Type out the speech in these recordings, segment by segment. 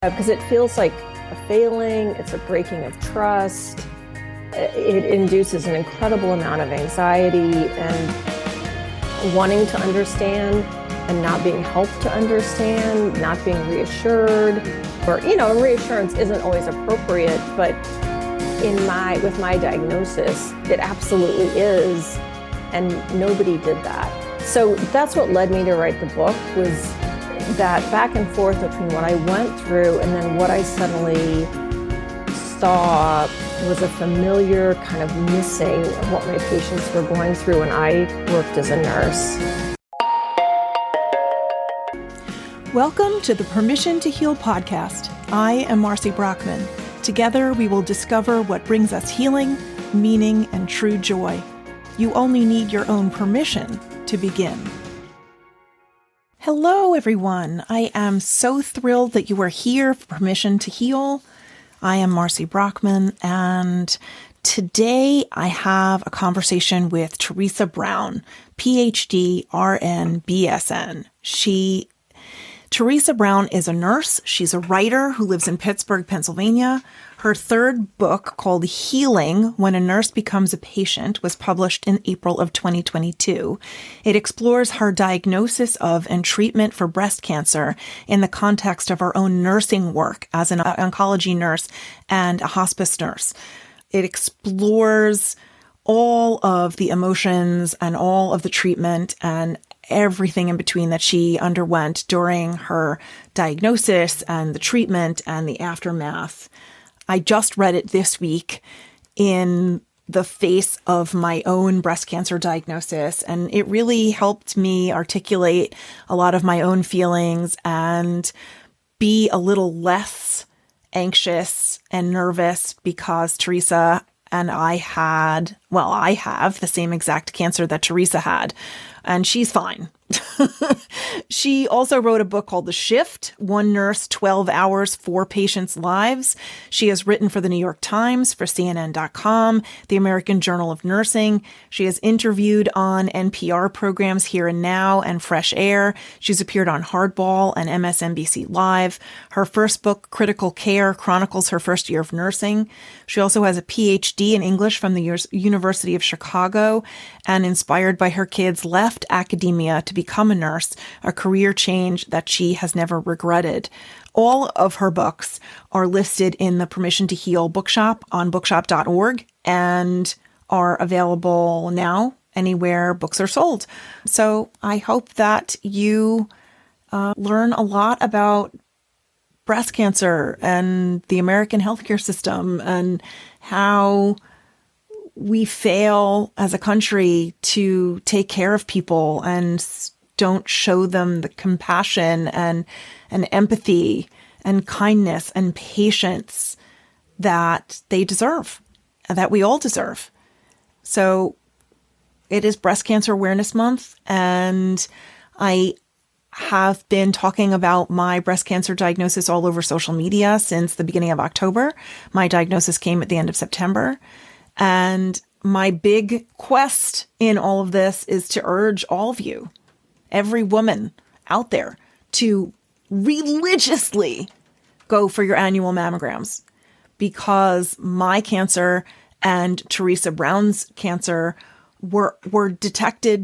because it feels like a failing, it's a breaking of trust. It induces an incredible amount of anxiety and wanting to understand and not being helped to understand, not being reassured, or, reassurance isn't always appropriate, but with my diagnosis, it absolutely is. And nobody did that. So that's what led me to write the book, was that back and forth between what I went through and then what I suddenly saw was a familiar kind of missing of what my patients were going through when I worked as a nurse. Welcome to the Permission to Heal podcast. I am Marcy Brockman. Together, we will discover what brings us healing, meaning, and true joy. You only need your own permission to begin. Hello, everyone. I am so thrilled that you are here for Permission to Heal. I am Marcy Brockman, and today I have a conversation with Teresa Brown, PhD, RN, BSN. Teresa Brown is a nurse. She's a writer who lives in Pittsburgh, Pennsylvania. Her third book, called Healing: When a Nurse Becomes a Patient, was published in April of 2022. It explores her diagnosis of and treatment for breast cancer in the context of her own nursing work as an oncology nurse and a hospice nurse. It explores all of the emotions and all of the treatment and everything in between that she underwent during her diagnosis and the treatment and the aftermath. I just read it this week in the face of my own breast cancer diagnosis, and it really helped me articulate a lot of my own feelings and be a little less anxious and nervous, because Teresa and I have the same exact cancer that Teresa had, and she's fine. She also wrote a book called The Shift: One Nurse, 12 Hours, 4 Patients' Lives. She has written for the New York Times, for CNN.com, the American Journal of Nursing. She has interviewed on NPR programs Here and Now and Fresh Air. She's appeared on Hardball and MSNBC Live. Her first book, Critical Care, chronicles her first year of nursing. She also has a PhD in English from the University of Chicago, and inspired by her kids, left academia to become a nurse, a career change that she has never regretted. All of her books are listed in the Permission to Heal bookshop on bookshop.org and are available now anywhere books are sold. So I hope that you learn a lot about breast cancer and the American healthcare system and how we fail as a country to take care of people and don't show them the compassion and empathy and kindness and patience that they deserve, that we all deserve. So it is Breast Cancer Awareness Month, and I have been talking about my breast cancer diagnosis all over social media since the beginning of October. My diagnosis came at the end of September. And my big quest in all of this is to urge all of you, every woman out there, to religiously go for your annual mammograms, because my cancer and Teresa Brown's cancer were detected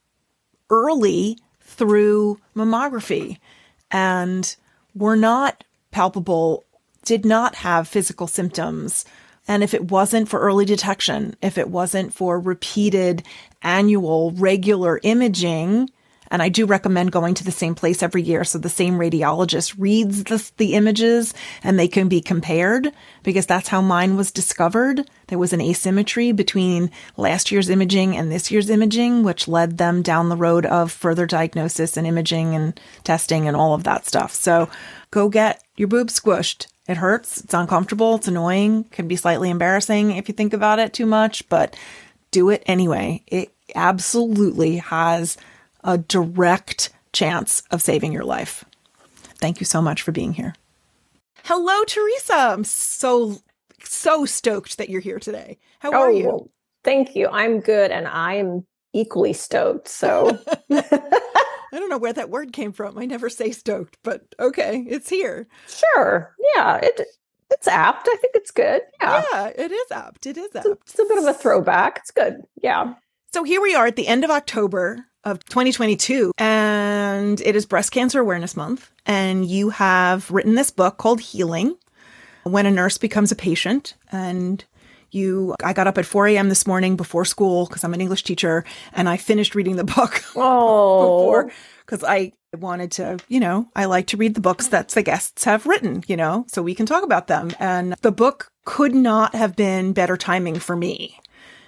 early through mammography and were not palpable, did not have physical symptoms. And if it wasn't for early detection, if it wasn't for repeated annual regular imaging, and I do recommend going to the same place every year so the same radiologist reads the images and they can be compared, because that's how mine was discovered. There was an asymmetry between last year's imaging and this year's imaging, which led them down the road of further diagnosis and imaging and testing and all of that stuff. So go get your boobs squished. It hurts. It's uncomfortable. It's annoying. Can be slightly embarrassing if you think about it too much, but do it anyway. It absolutely has a direct chance of saving your life. Thank you so much for being here. Hello, Teresa. I'm so stoked that you're here today. How are you? Well, thank you. I'm good, and I am equally stoked. So I don't know where that word came from. I never say stoked, but okay, it's here. Sure. Yeah, it's apt. I think it's good. Yeah. Yeah, it is apt. It is apt. It's a bit of a throwback. It's good. Yeah. So here we are at the end of October of 2022, and it is Breast Cancer Awareness Month. And you have written this book called Healing, When a Nurse Becomes a Patient. And I got up at 4 a.m. this morning before school because I'm an English teacher, and I finished reading the book before, because I wanted to, I like to read the books that the guests have written, so we can talk about them. And the book could not have been better timing for me.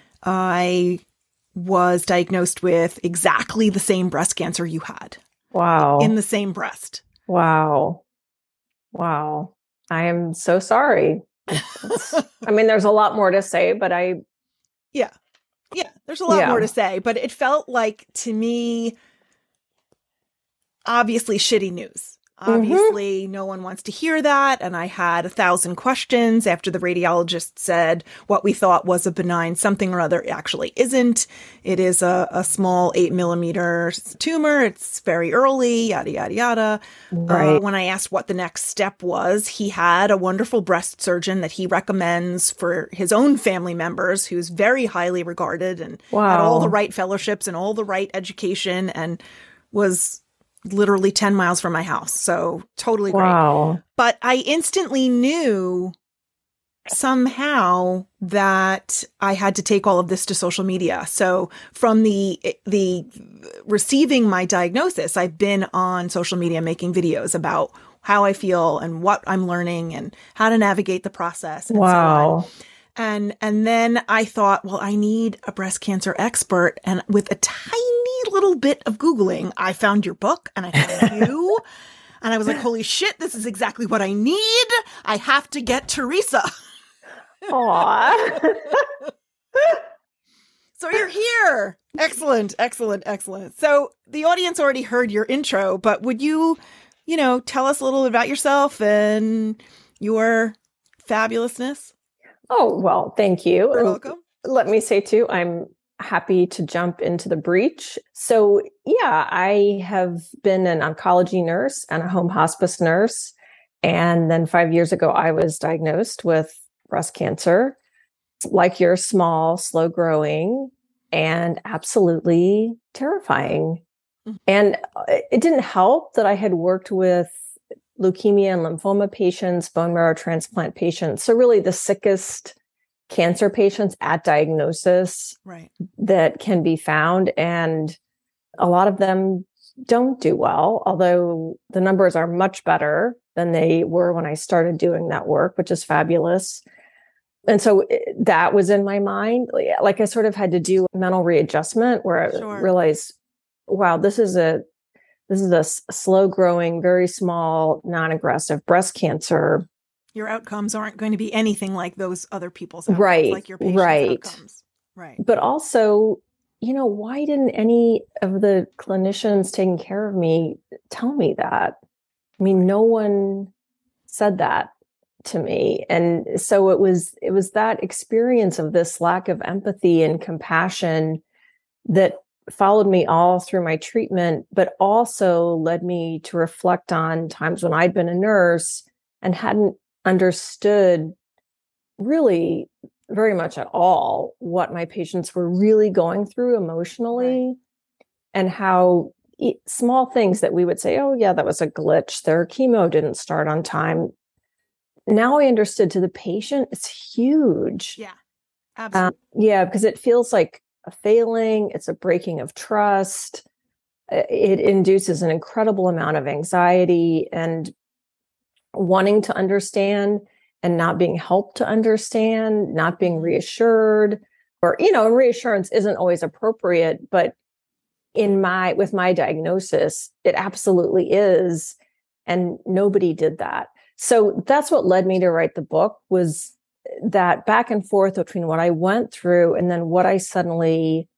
I was diagnosed with exactly the same breast cancer you had. Wow. In the same breast. Wow. Wow. I am so sorry. I mean, there's a lot more to say, but Yeah, there's a lot more to say, but it felt like, to me, obviously shitty news. Obviously, no one wants to hear that. And I had 1,000 questions after the radiologist said what we thought was a benign something or other actually isn't. It is a small 8mm tumor. It's very early, yada, yada, yada. Right. When I asked what the next step was, he had a wonderful breast surgeon that he recommends for his own family members, who's very highly regarded and had all the right fellowships and all the right education and was literally 10 miles from my house. So totally great. Wow. But I instantly knew somehow that I had to take all of this to social media. So from the receiving my diagnosis, I've been on social media making videos about how I feel and what I'm learning and how to navigate the process. And so on. And then I thought, well, I need a breast cancer expert. And with a tiny little bit of Googling, I found your book and I found you. And I was like, holy shit, this is exactly what I need. I have to get Teresa. Aww. So you're here. Excellent, excellent, excellent. So the audience already heard your intro, but would you, tell us a little about yourself and your fabulousness? Oh, well, thank you. You're welcome. Let me say too, I'm happy to jump into the breach. So yeah, I have been an oncology nurse and a home hospice nurse. And then 5 years ago, I was diagnosed with breast cancer. Like you're small, slow growing, and absolutely terrifying. Mm-hmm. And it didn't help that I had worked with leukemia and lymphoma patients, bone marrow transplant patients. So really the sickest cancer patients at diagnosis that can be found. And a lot of them don't do well, although the numbers are much better than they were when I started doing that work, which is fabulous. And so that was in my mind. Like I sort of had to do a mental readjustment where I realized, wow, this is a slow growing, very small, non-aggressive breast cancer. Your outcomes aren't going to be anything like those other people's outcomes, like your patient's outcomes. Right. But also, why didn't any of the clinicians taking care of me tell me that? I mean, no one said that to me. And so it was that experience of this lack of empathy and compassion that followed me all through my treatment, but also led me to reflect on times when I'd been a nurse and hadn't understood really very much at all what my patients were really going through emotionally, and how small things that we would say, oh yeah, that was a glitch. Their chemo didn't start on time. Now I understood to the patient, it's huge. Yeah, absolutely. Yeah, because it feels like a failing. It's a breaking of trust. It induces an incredible amount of anxiety and wanting to understand and not being helped to understand, not being reassured, or, and reassurance isn't always appropriate, but with my diagnosis, it absolutely is. And nobody did that. So that's what led me to write the book, was that back and forth between what I went through and then what I suddenly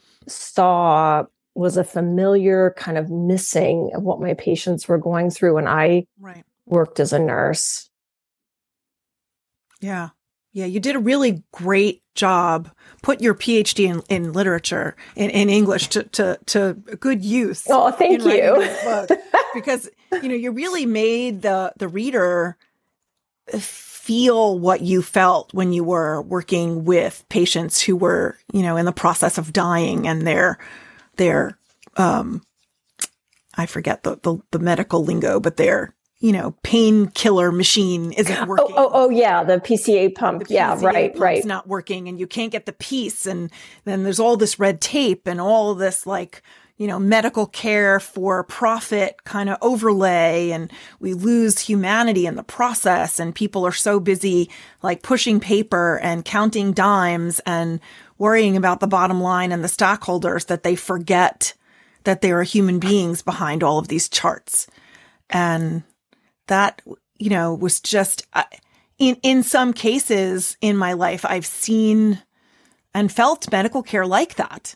saw was a familiar kind of missing of what my patients were going through when I worked as a nurse. Yeah. Yeah, you did a really great job. Put your PhD in literature, in English to good use. Oh, thank in you. writing this book. Because, you really made the reader feel what you felt when you were working with patients who were, in the process of dying, and their I forget the medical lingo, but their painkiller machine isn't working. Oh, yeah. The PCA pump. The PCA right. It's not working, and you can't get the piece. And then there's all this red tape and all this medical care for profit kind of overlay. And we lose humanity in the process. And people are so busy pushing paper and counting dimes and worrying about the bottom line and the stockholders that they forget that there are human beings behind all of these charts. And that, was just, in some cases in my life, I've seen and felt medical care like that.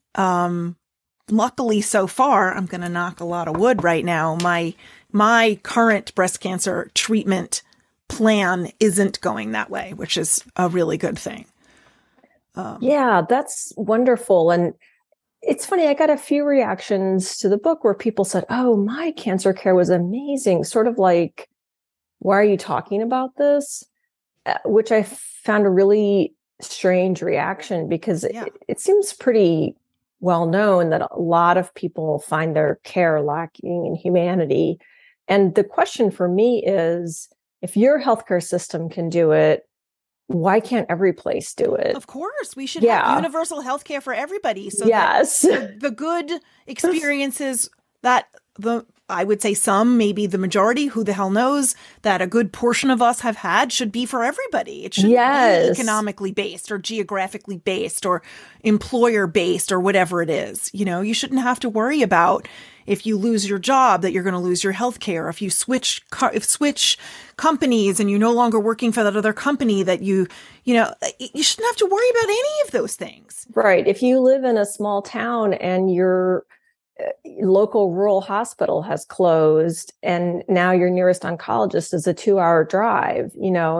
Luckily so far, I'm going to knock a lot of wood right now. My current breast cancer treatment plan isn't going that way, which is a really good thing. Yeah, that's wonderful. And it's funny, I got a few reactions to the book where people said, oh, my cancer care was amazing. Sort of like, why are you talking about this? Which I found a really strange reaction, because it seems pretty well known that a lot of people find their care lacking in humanity. And the question for me is, if your healthcare system can do it, why can't every place do it? Of course, we should have universal health care for everybody. So that the good experiences that I would say some, maybe the majority, who the hell knows, that a good portion of us have had should be for everybody. It shouldn't be economically based or geographically based or employer based or whatever it is. You shouldn't have to worry about if you lose your job that you're going to lose your health care. If you switch companies and you're no longer working for that other company, that you shouldn't have to worry about any of those things. Right. If you live in a small town and your local rural hospital has closed and now your nearest oncologist is a 2-hour drive,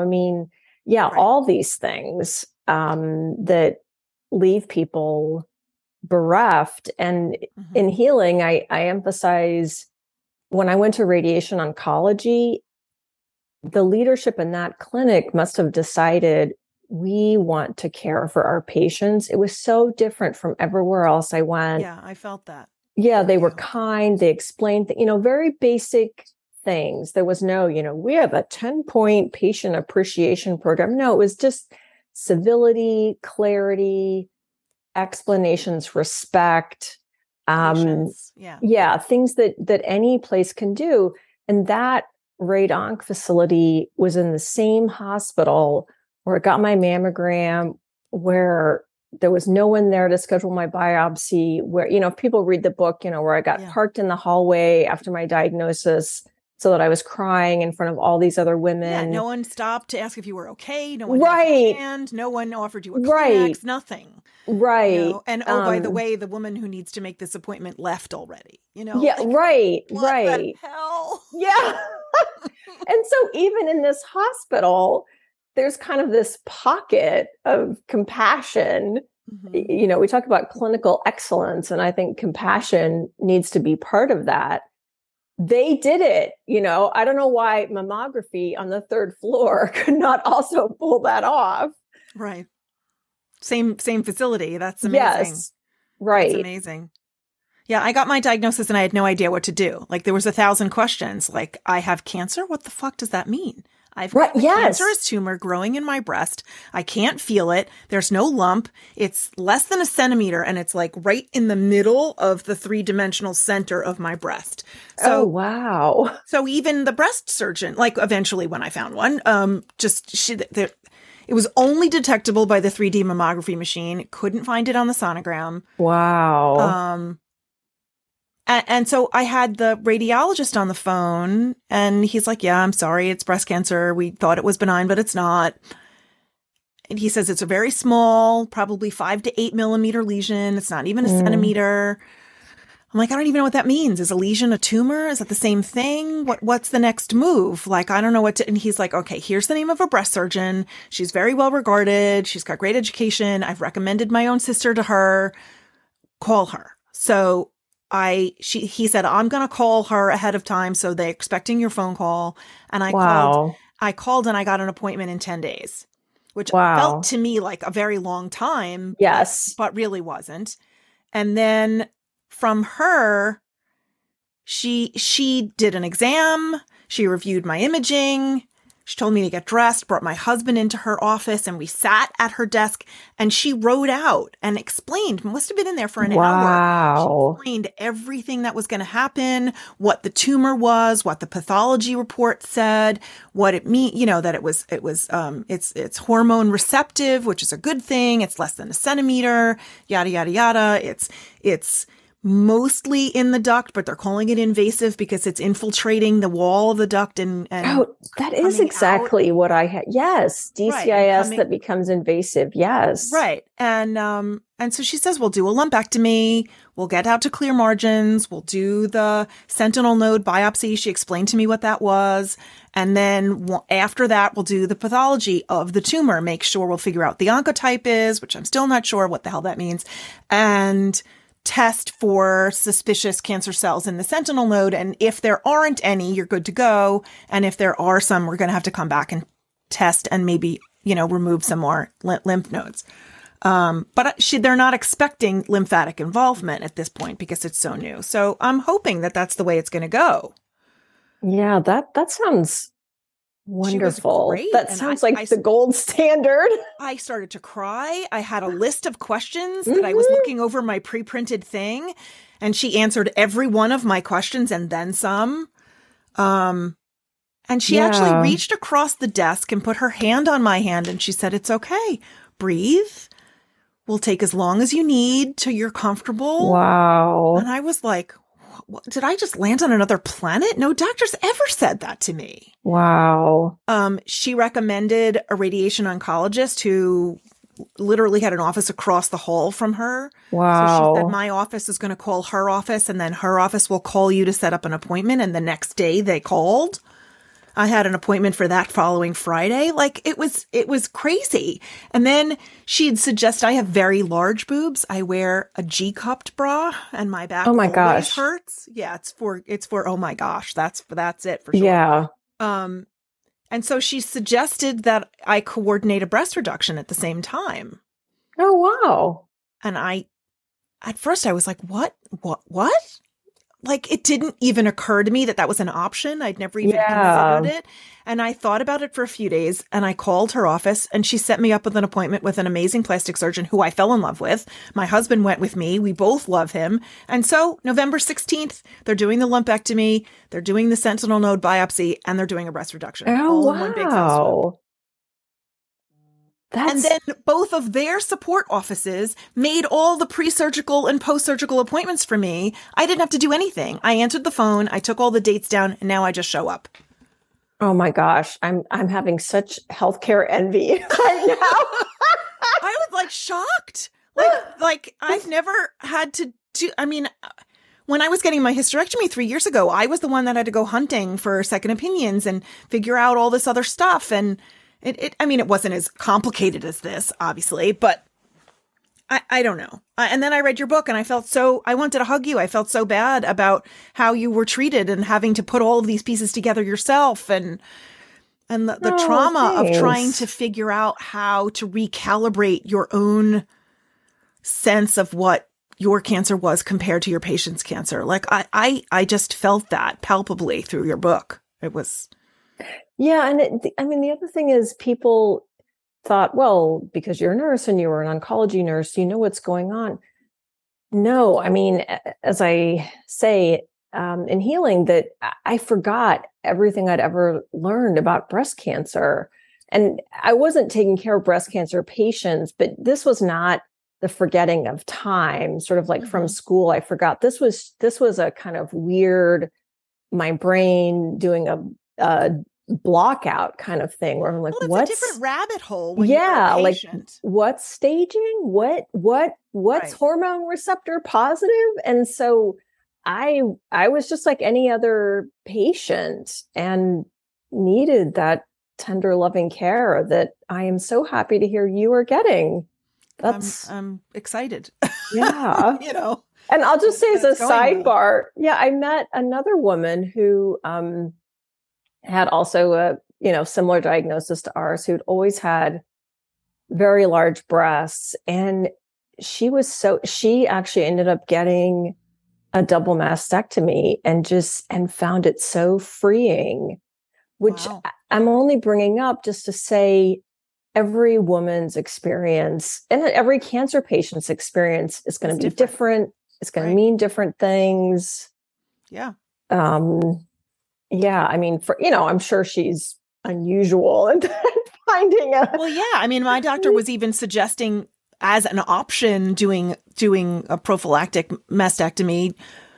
Right. All these things that leave people bereft. And in healing, I emphasize, when I went to radiation oncology, the leadership in that clinic must have decided, we want to care for our patients. It was so different from everywhere else I went. Yeah, I felt that. Yeah, they were kind. They explained, very basic things. There was no, we have a 10-point patient appreciation program. No, it was just civility, clarity, explanations, respect. Patience. Things that any place can do. And that radonc facility was in the same hospital where I got my mammogram, where there was no one there to schedule my biopsy, where, if people read the book, where I got parked in the hallway after my diagnosis so that I was crying in front of all these other women. Yeah, no one stopped to ask if you were okay. No one held your hand. No one offered you a Kleenex, nothing. Right. And by the way, the woman who needs to make this appointment left already, Yeah, right. What the hell? Yeah. And so even in this hospital, there's kind of this pocket of compassion. We talk about clinical excellence, and I think compassion needs to be part of that. They did it. I don't know why mammography on the 3rd floor could not also pull that off. Right. Same facility. That's amazing. Yes. Right. That's amazing. Yeah, I got my diagnosis and I had no idea what to do. There was 1,000 questions. I have cancer? What the fuck does that mean? I've got a cancerous tumor growing in my breast. I can't feel it. There's no lump. It's less than a centimeter, and it's right in the middle of the 3-dimensional center of my breast. So, oh, wow. So even the breast surgeon, eventually when I found one, it was only detectable by the 3D mammography machine. Couldn't find it on the sonogram. Wow. And so I had the radiologist on the phone, and he's like, yeah, I'm sorry, it's breast cancer. We thought it was benign, but it's not. And he says it's a very small, probably 5 to 8 millimeter lesion. It's not even a centimeter. I'm like, I don't even know what that means. Is a lesion a tumor? Is that the same thing? What's the next move? Like, I don't know what to, and he's like, okay, here's the name of a breast surgeon. She's very well regarded. She's got great education. I've recommended my own sister to her. Call her. So he said, I'm going to call her ahead of time. So they're expecting your phone call. And I called and I got an appointment in 10 days, which felt to me like a very long time. Yes. But really wasn't. And then from her, she did an exam. She reviewed my imaging. She told me to get dressed, brought my husband into her office, and we sat at her desk, and she wrote out and explained, must have been in there for an hour. She explained everything that was going to happen, what the tumor was, what the pathology report said, what it mean, that it's hormone receptive, which is a good thing. It's less than a centimeter, yada, yada, yada. It's mostly in the duct, but they're calling it invasive because it's infiltrating the wall of the duct and that is exactly what I had. Yes. DCIS that becomes invasive. Yes. Right. And so she says, we'll do a lumpectomy. We'll get out to clear margins. We'll do the sentinel node biopsy. She explained to me what that was. And then after that, we'll do the pathology of the tumor, make sure we'll figure out the oncotype is, which I'm still not sure what the hell that means. And test for suspicious cancer cells in the sentinel node. And if there aren't any, you're good to go. And if there are some, we're going to have to come back and test and maybe, remove some more lymph nodes. But they're not expecting lymphatic involvement at this point because it's so new. So I'm hoping that that's the way it's going to go. Yeah, that sounds wonderful. That sounds like the gold standard. I started to cry. I had a list of questions that I was looking over my pre-printed thing, and she answered every one of my questions and then some. And she actually reached across the desk and put her hand on my hand, and she said, "It's okay. Breathe. We'll take as long as you need till you're comfortable." Wow. And I was like, did I just land on another planet? No doctor's ever said that to me. Wow. She recommended a radiation oncologist who literally had an office across the hall from her. Wow. So she said, my office is going to call her office, and then her office will call you to set up an appointment. And the next day they called. I had an appointment for that following Friday. Like it was crazy. And then she'd suggest I have very large boobs. I wear a G-cupped bra and my back always hurts. Yeah, it's for oh my gosh. That's it for sure. Yeah. And so she suggested that I coordinate a breast reduction at the same time. Oh wow. And at first I was like, what? Like, it didn't even occur to me that was an option. I'd never even considered it. And I thought about it for a few days, and I called her office, and she set me up with an appointment with an amazing plastic surgeon who I fell in love with. My husband went with me. We both love him. And so November 16th, they're doing the lumpectomy, they're doing the sentinel node biopsy, and they're doing a breast reduction. Oh, in one big fell And then both of their support offices made all the pre-surgical and post-surgical appointments for me. I didn't have to do anything. I answered the phone. I took all the dates down, and now I just show up. Oh my gosh. I'm having such healthcare envy right now. I was like shocked. Like I've never had to do, when I was getting my hysterectomy 3 years ago, I was the one that had to go hunting for second opinions and figure out all this other stuff. And it wasn't as complicated as this, obviously, but I don't know. And then I read your book and I wanted to hug you. I felt so bad about how you were treated and having to put all of these pieces together yourself and the trauma of trying to figure out how to recalibrate your own sense of what your cancer was compared to your patient's cancer. Like I just felt that palpably through your book. It was. Yeah. And the other thing is people thought, well, because you're a nurse and you were an oncology nurse, you know what's going on. No, as I say in healing, that I forgot everything I'd ever learned about breast cancer. And I wasn't taking care of breast cancer patients, but this was not the forgetting of time, sort of like from school. I forgot this was a kind of weird, my brain doing a block out kind of thing where I'm like, what's a different rabbit hole when you're a patient. Like what's staging? What's hormone receptor positive? And so I was just like any other patient and needed that tender, loving care that I am so happy to hear you are getting. That's I'm excited. yeah. You know, And I'll just say as a that's going well. sidebar, yeah, I met another woman who had also a, similar diagnosis to ours, who'd always had very large breasts. And she actually ended up getting a double mastectomy and found it so freeing, which Wow. I'm only bringing up just to say every woman's experience and every cancer patient's experience is going to be different. It's going to mean different things. Yeah. Yeah. I mean, I'm sure she's unusual and finding a. Well, yeah. I mean, my doctor was even suggesting as an option doing a prophylactic mastectomy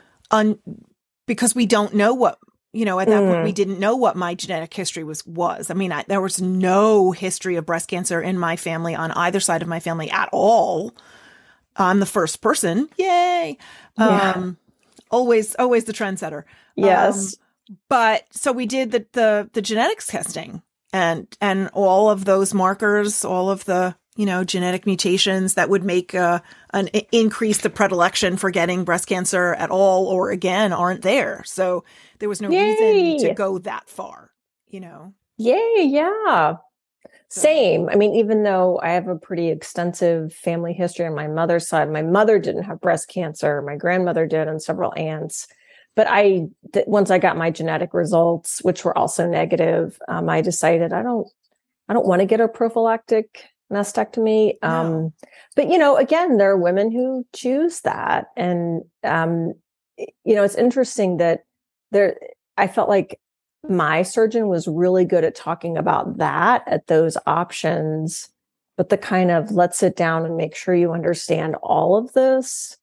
because we don't know what, at that point, we didn't know what my genetic history was. I mean, there was no history of breast cancer in my family on either side of my family at all. I'm the first person. Yay. Yeah. Always the trendsetter. Yes. But so we did the genetics testing and all of those markers, all of the, genetic mutations that would make increase the predilection for getting breast cancer at all or again aren't there. So there was no reason to go that far, Yay. Yeah. So. Same. I mean, even though I have a pretty extensive family history on my mother's side, my mother didn't have breast cancer. My grandmother did and several aunts. But once I got my genetic results, which were also negative, I decided I don't want to get a prophylactic mastectomy. No. But, again, there are women who choose that. And, it's interesting that I felt like my surgeon was really good at talking about that, at those options, but the kind of let's sit down and make sure you understand all of this,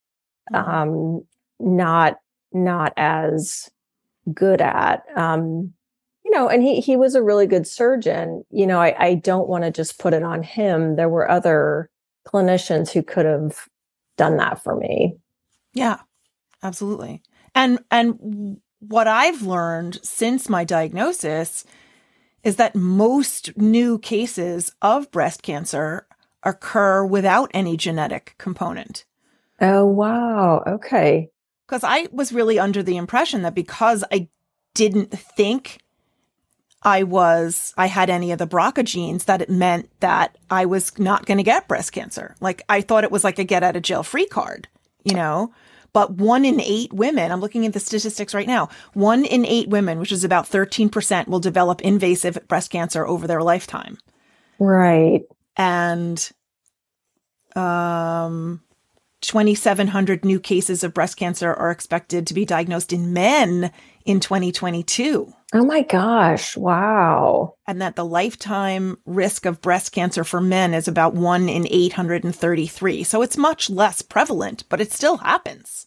not as good at, and he was a really good surgeon. I don't want to just put it on him. There were other clinicians who could have done that for me. Yeah, absolutely. And what I've learned since my diagnosis is that most new cases of breast cancer occur without any genetic component. Oh, wow. Okay. Because I was really under the impression that because I didn't think I had any of the BRCA genes, that it meant that I was not going to get breast cancer. Like I thought it was like a get out of jail free card, But 1 in 8 women, I'm looking at the statistics right now, 1 in 8 women, which is about 13%, will develop invasive breast cancer over their lifetime. Right. And 2,700 new cases of breast cancer are expected to be diagnosed in men in 2022. Oh my gosh. Wow. And that the lifetime risk of breast cancer for men is about 1 in 833. So it's much less prevalent, but it still happens.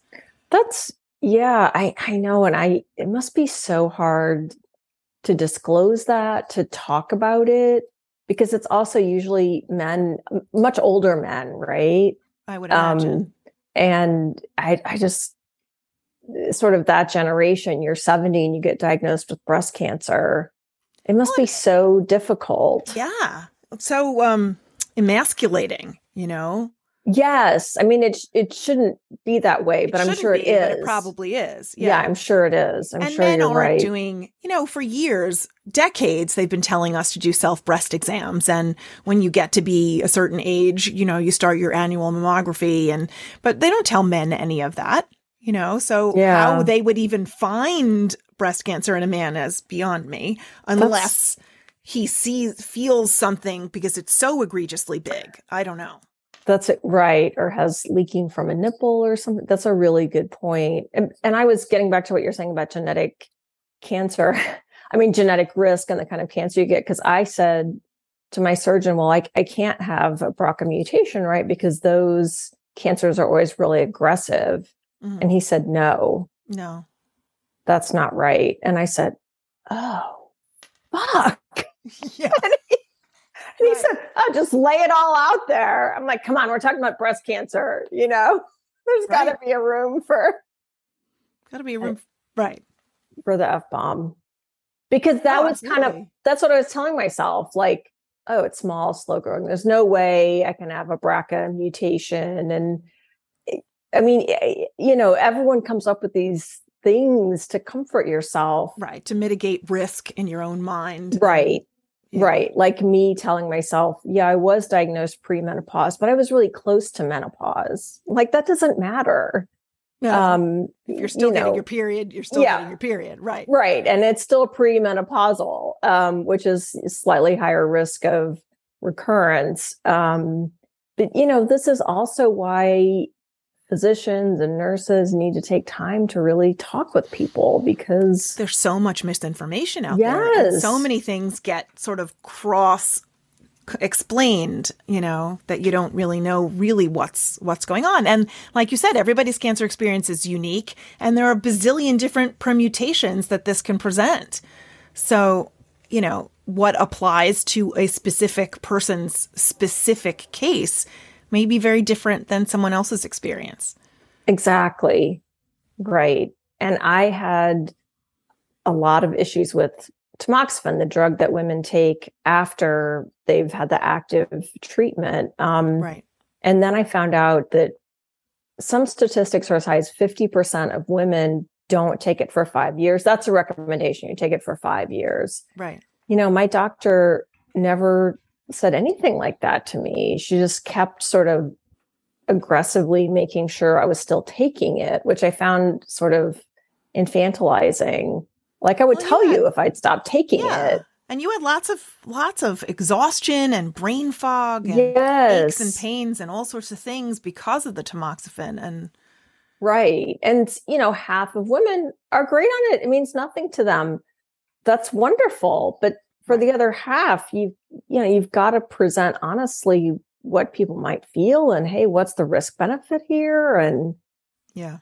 I know. And it must be so hard to disclose that, to talk about it, because it's also usually men, much older men, right? I would imagine. And I just sort of that generation, you're 70 and you get diagnosed with breast cancer. It must be so difficult. Yeah. So emasculating, Yes. I mean, it shouldn't be that way, but I'm sure it is. But it probably is. Yeah, I'm sure it is. I'm sure men you're right. Doing, for years, decades, they've been telling us to do self-breast exams. And when you get to be a certain age, you start your annual mammography. But they don't tell men any of that, So how they would even find breast cancer in a man is beyond me, unless he feels something because it's so egregiously big. I don't know. That's it, right. Or has leaking from a nipple or something. That's a really good point. And I was getting back to what you're saying about genetic cancer. I mean, genetic risk and the kind of cancer you get. Because I said to my surgeon, well, I can't have a BRCA mutation, right? Because those cancers are always really aggressive. Mm-hmm. And he said, no, that's not right. And I said, oh, fuck. Yeah. And he said, oh, just lay it all out there. I'm like, come on, we're talking about breast cancer, There's got to be a room for. Gotta be room. Right. For the F-bomb. Because that was that's what I was telling myself. Like, oh, it's small, slow growing. There's no way I can have a BRCA mutation. And I mean, everyone comes up with these things to comfort yourself. Right. To mitigate risk in your own mind. Right. Yeah. Right. Like me telling myself, yeah, I was diagnosed pre-menopause, but I was really close to menopause. Like, that doesn't matter. If you're still getting your period, you're still getting your period. Right. Right. And it's still premenopausal, which is slightly higher risk of recurrence. But, this is also why physicians and nurses need to take time to really talk with people, because there's so much misinformation out there. And so many things get sort of cross explained, that you don't really know what's going on. And like you said, everybody's cancer experience is unique, and there are a bazillion different permutations that this can present. So, what applies to a specific person's specific case may be very different than someone else's experience. Exactly. Right. And I had a lot of issues with tamoxifen, the drug that women take after they've had the active treatment. Right. And then I found out that some statistics are as high as 50% of women don't take it for 5 years. That's a recommendation. You take it for 5 years. Right. My doctor never said anything like that to me. She just kept sort of aggressively making sure I was still taking it, which I found sort of infantilizing. Like, I would tell you if I'd stopped taking it. And you had lots of exhaustion and brain fog and aches and pains and all sorts of things because of the tamoxifen. And right. And, half of women are great on it. It means nothing to them. That's wonderful. But for the other half, you've got to present honestly what people might feel, and hey, what's the risk benefit here? And yeah.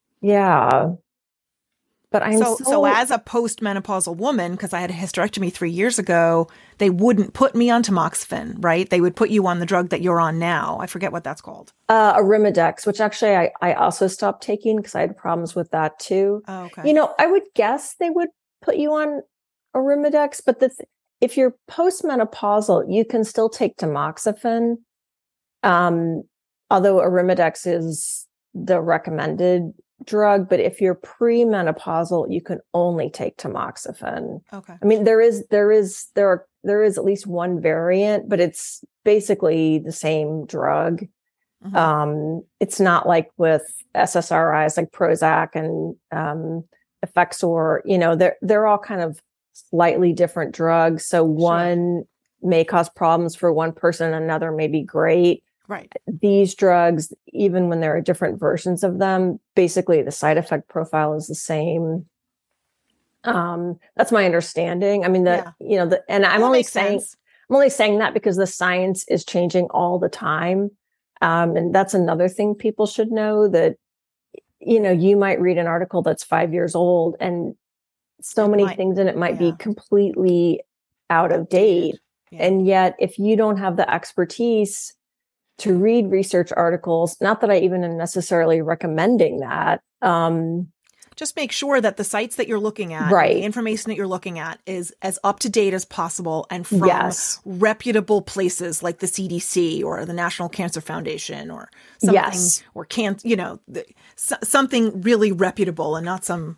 But so as a postmenopausal woman, because I had a hysterectomy 3 years ago, they wouldn't put me on tamoxifen, right? They would put you on the drug that you're on now. I forget what that's called. Arimidex, which actually I also stopped taking because I had problems with that too. Oh, okay. I would guess they would put you on Arimidex, but if you're postmenopausal, you can still take tamoxifen. Although Arimidex is the recommended drug, but if you're premenopausal, you can only take tamoxifen. Okay. I mean, there is at least one variant, but it's basically the same drug. Mm-hmm. It's not like with SSRIs like Prozac and Effexor. They're all kind of slightly different drugs. So one may cause problems for one person, another may be great. Right. These drugs, even when there are different versions of them, basically the side effect profile is the same. That's my understanding. I mean, and I'm only saying that because the science is changing all the time. And that's another thing people should know, that, you might read an article that's 5 years old and so many things in it might be completely out of date. Yeah. And yet, if you don't have the expertise to read research articles, not that I even am necessarily recommending that. Just make sure that the sites that you're looking at, the information that you're looking at is as up to date as possible and from reputable places like the CDC or the National Cancer Foundation or something, or something really reputable and not some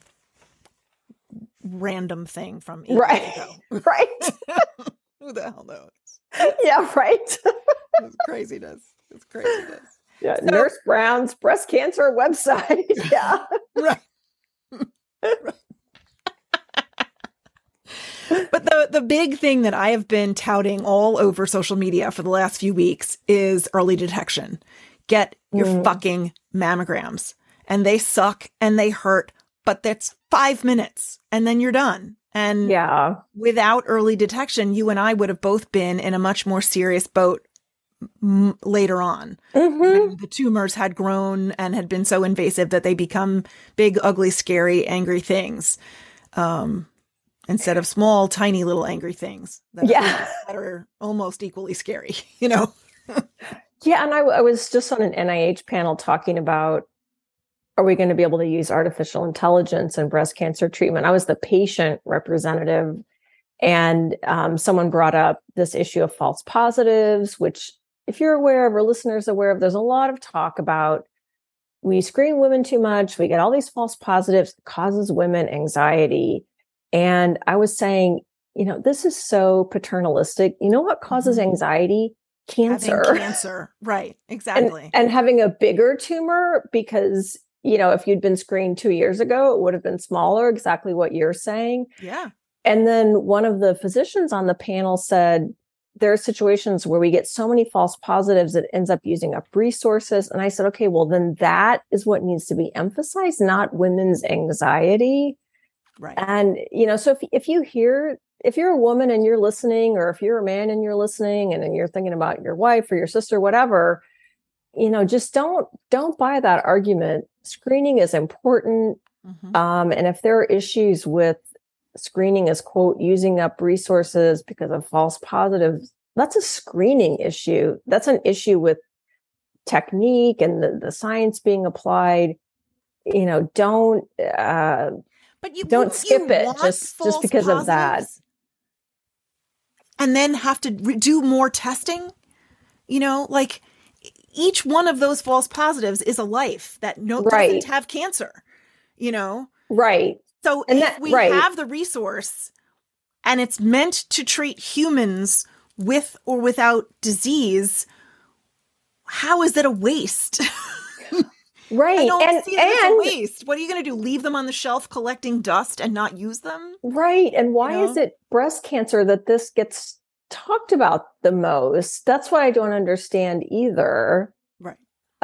random thing from 8 years ago. Right. Who the hell knows? Yeah, right. It's craziness. Yeah, so, Nurse Brown's breast cancer website. Yeah. Right. But the big thing that I have been touting all over social media for the last few weeks is early detection. Get your fucking mammograms. And they suck and they hurt, but that's 5 minutes and then you're done. And without early detection, you and I would have both been in a much more serious boat later on. When the tumors had grown and had been so invasive that they become big, ugly, scary, angry things. Instead of small, tiny little angry things that are almost equally scary, Yeah. And I was just on an NIH panel talking about are we going to be able to use artificial intelligence in breast cancer treatment? I was the patient representative, and someone brought up this issue of false positives, which, if you're aware of, or listeners aware of, there's a lot of talk about we screen women too much. We get all these false positives, it causes women anxiety. And I was saying, this is so paternalistic. You know what causes anxiety? Cancer. Having cancer. Right. Exactly. And having a bigger tumor, because, if you'd been screened 2 years ago, it would have been smaller, exactly what you're saying. Yeah. And then one of the physicians on the panel said, there are situations where we get so many false positives, it ends up using up resources. And I said, okay, well, then that is what needs to be emphasized, not women's anxiety. Right. And, so if you're a woman and you're listening, or if you're a man and you're listening and you're thinking about your wife or your sister, whatever, just don't buy that argument. Screening is important. And if there are issues with screening as, quote, using up resources because of false positives, that's a screening issue. That's an issue with technique and the science being applied. Don't skip it just because of that. And then have to do more testing, like each one of those false positives is a life that doesn't have cancer, Right. So if we have the resource and it's meant to treat humans with or without disease, how is it a waste? Right. I don't see it as a waste. What are you going to do? Leave them on the shelf collecting dust and not use them? Right. And why is it breast cancer that this gets talked about the most? That's what I don't understand either. Right.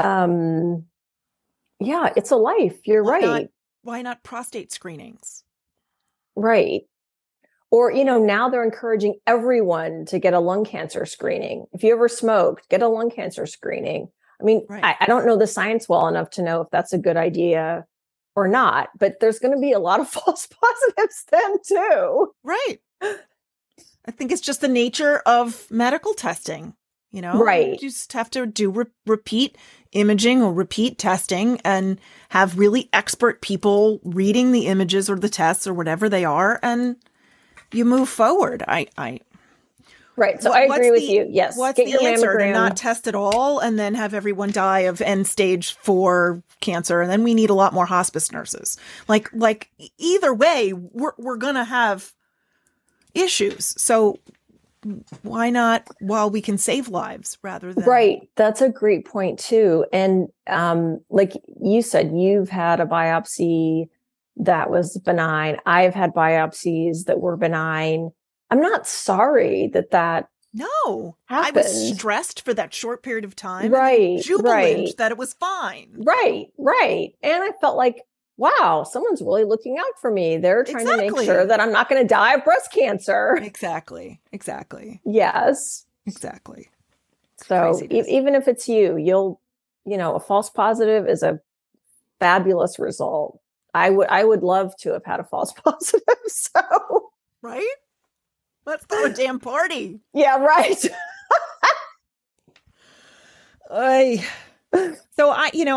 Yeah, it's a life. You're right. Why not prostate screenings? Right. Or, now they're encouraging everyone to get a lung cancer screening. If you ever smoked, get a lung cancer screening. I mean, I don't know the science well enough to know if that's a good idea or not, but there's going to be a lot of false positives then too. Right. I think it's just the nature of medical testing, Right. You just have to do repeat imaging or repeat testing and have really expert people reading the images or the tests or whatever they are, and you move forward. Right. So I agree with you. Yes. What's Get the your answer? mammogram. To not test at all and then have everyone die of end stage 4 cancer. And then we need a lot more hospice nurses. Like either way, we're going to have issues. So why not, while we can save lives rather than. Right. That's a great point too. And like you said, you've had a biopsy that was benign. I've had biopsies that were benign. I'm not sorry that no, happened. I was stressed for that short period of time. Right. And jubilant that it was fine. Right. Right. And I felt like, wow, someone's really looking out for me. They're trying to make sure that I'm not going to die of breast cancer. Exactly. Yes. Exactly. So even if it's you, a false positive is a fabulous result. I would love to have had a false positive. So. Right? Let's throw a damn party. Yeah, right. So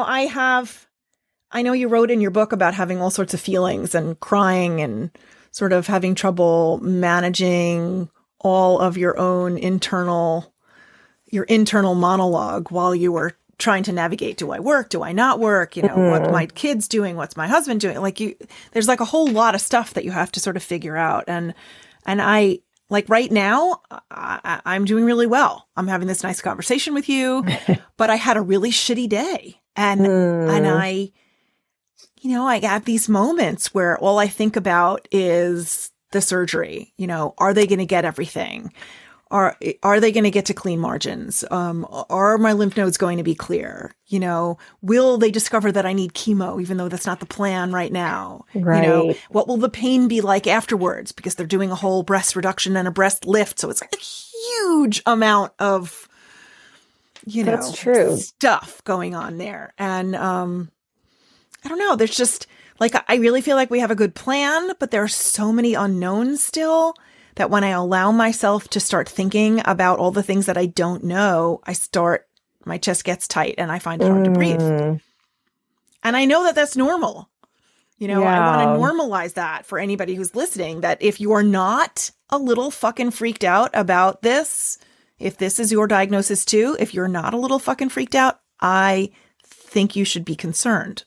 I know you wrote in your book about having all sorts of feelings and crying and sort of having trouble managing all of your own internal monologue while you were trying to navigate. Do I work? Do I not work? What my kids doing? What's my husband doing? There's like a whole lot of stuff that you have to sort of figure out. And I, like right now, I'm doing really well. I'm having this nice conversation with you, but I had a really shitty day. And I have these moments where all I think about is the surgery. Are they going to get everything? Are they going to get to clean margins? Are my lymph nodes going to be clear? Will they discover that I need chemo, even though that's not the plan right now? Right. What will the pain be like afterwards? Because they're doing a whole breast reduction and a breast lift. So it's a huge amount of, that's true, stuff going on there. And, I don't know. There's just I really feel like we have a good plan, but there are so many unknowns still that when I allow myself to start thinking about all the things that I don't know, my chest gets tight and I find it hard to breathe. And I know that that's normal. You know, I Yeah. want to normalize that for anybody who's listening, that if you are not a little fucking freaked out about this, if this is your diagnosis too, if you're not a little fucking freaked out, I think you should be concerned.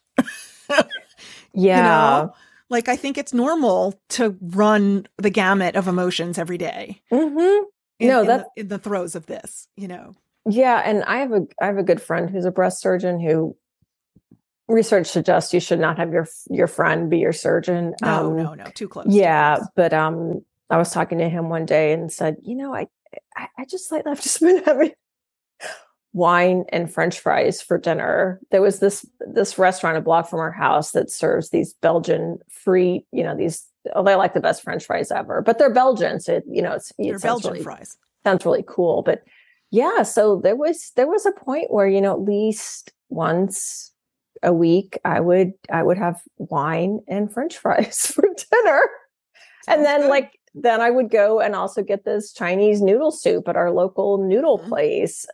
Yeah. You know, like I think it's normal to run the gamut of emotions every day. Mm-hmm. In the throes of this, you know. Yeah, and I have a good friend who's a breast surgeon who research suggests you should not have your friend be your surgeon. No, too close. Yeah, too close. but I was talking to him one day and said, I've just been having wine and French fries for dinner. There was this restaurant a block from our house that serves these Belgian free, they're like the best French fries ever, but they're Belgian. So, They're Belgian fries. Sounds really cool. But yeah, so there was a point where, at least once a week, I would have wine and French fries for dinner. And then then I would go and also get this Chinese noodle soup at our local noodle place.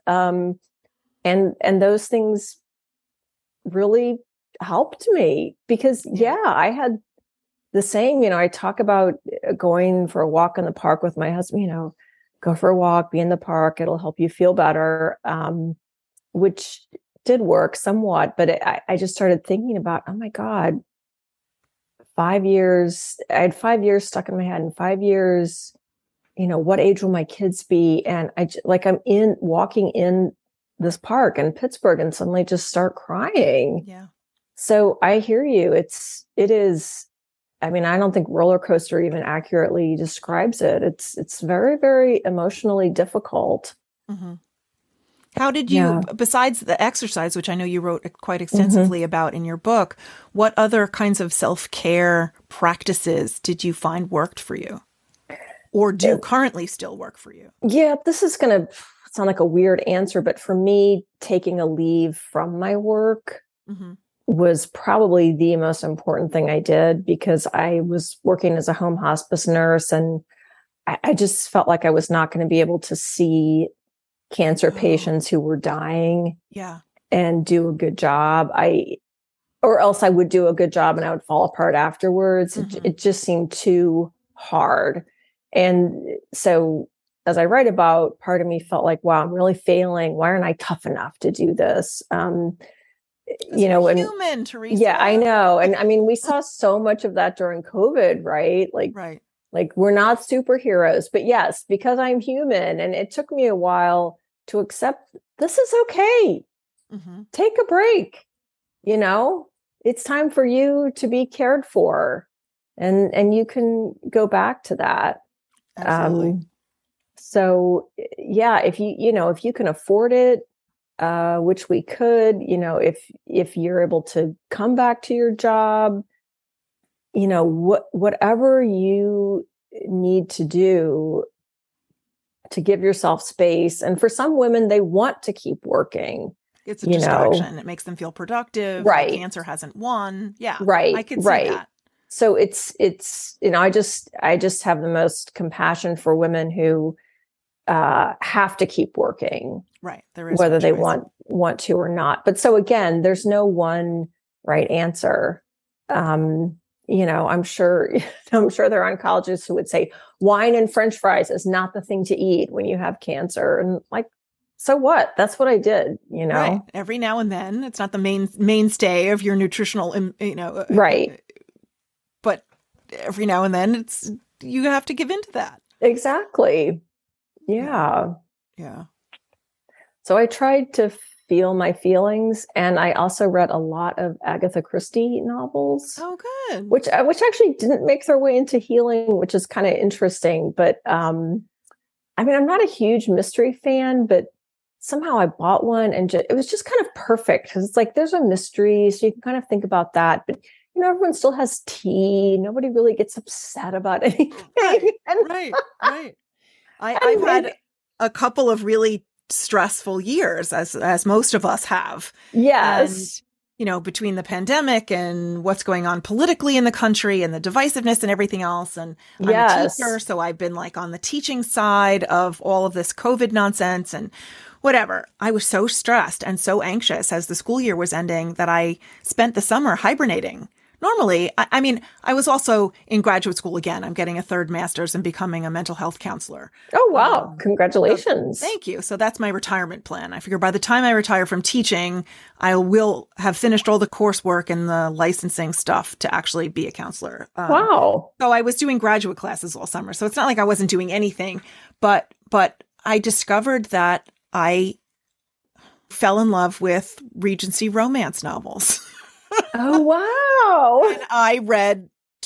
And those things really helped me because I had the same, I talk about going for a walk in the park with my husband, go for a walk, be in the park, it'll help you feel better. Which did work somewhat, but I just started thinking about, oh my God, 5 years, I had 5 years stuck in my head. In 5 years, what age will my kids be? And I'm walking in this park in Pittsburgh and suddenly just start crying. Yeah. So I hear you. It is, I don't think roller coaster even accurately describes it. It's very, very emotionally difficult. Mm-hmm. How did you, besides the exercise, which I know you wrote quite extensively about in your book, what other kinds of self-care practices did you find worked for you? Or do currently still work for you? Yeah, this is going to sound like a weird answer, but for me, taking a leave from my work was probably the most important thing I did because I was working as a home hospice nurse and I just felt like I was not going to be able to see cancer patients who were dying and do a good job. Or else I would do a good job and I would fall apart afterwards. It just seemed too hard. And so as I write about, part of me felt like, wow, I'm really failing. Why aren't I tough enough to do this? You're human, Teresa. Yeah, I know. And we saw so much of that during COVID, right? Like we're not superheroes, but yes, because I'm human. And it took me a while to accept this is okay. Take a break. It's time for you to be cared for and you can go back to that. Absolutely. So yeah, if you can afford it, which we could, if you're able to come back to your job, whatever you need to do to give yourself space. And for some women, they want to keep working. It's a distraction. It makes them feel productive. Right. Cancer hasn't won. Yeah. Right. I can see that. So it's I just have the most compassion for women who have to keep working. Right. There is whether they want to or not. But so again, there's no one right answer. I'm sure there are oncologists who would say wine and French fries is not the thing to eat when you have cancer. And so what? That's what I did, Right. Every now and then, it's not the mainstay of your nutritional, right. But every now and then you have to give into that. Exactly. Yeah. Yeah. So I tried to feel my feelings, and I also read a lot of Agatha Christie novels. Oh, good. Which actually didn't make their way into healing, which is kind of interesting. But I'm not a huge mystery fan, but somehow I bought one, and it was just kind of perfect because it's like there's a mystery, so you can kind of think about that. But everyone still has tea. Nobody really gets upset about anything. Right. I've had a couple of really stressful years, as most of us have. Yes. And, between the pandemic and what's going on politically in the country and the divisiveness and everything else. And I'm a teacher, so I've been on the teaching side of all of this COVID nonsense. And whatever. I was so stressed and so anxious as the school year was ending that I spent the summer hibernating. Normally, I mean, I was also in graduate school again. I'm getting a third master's and becoming a mental health counselor. Oh, wow. Congratulations. So, thank you. So that's my retirement plan. I figure by the time I retire from teaching, I will have finished all the coursework and the licensing stuff to actually be a counselor. Wow. So I was doing graduate classes all summer. So it's not like I wasn't doing anything, but I discovered that I fell in love with Regency romance novels. Oh, wow. And I read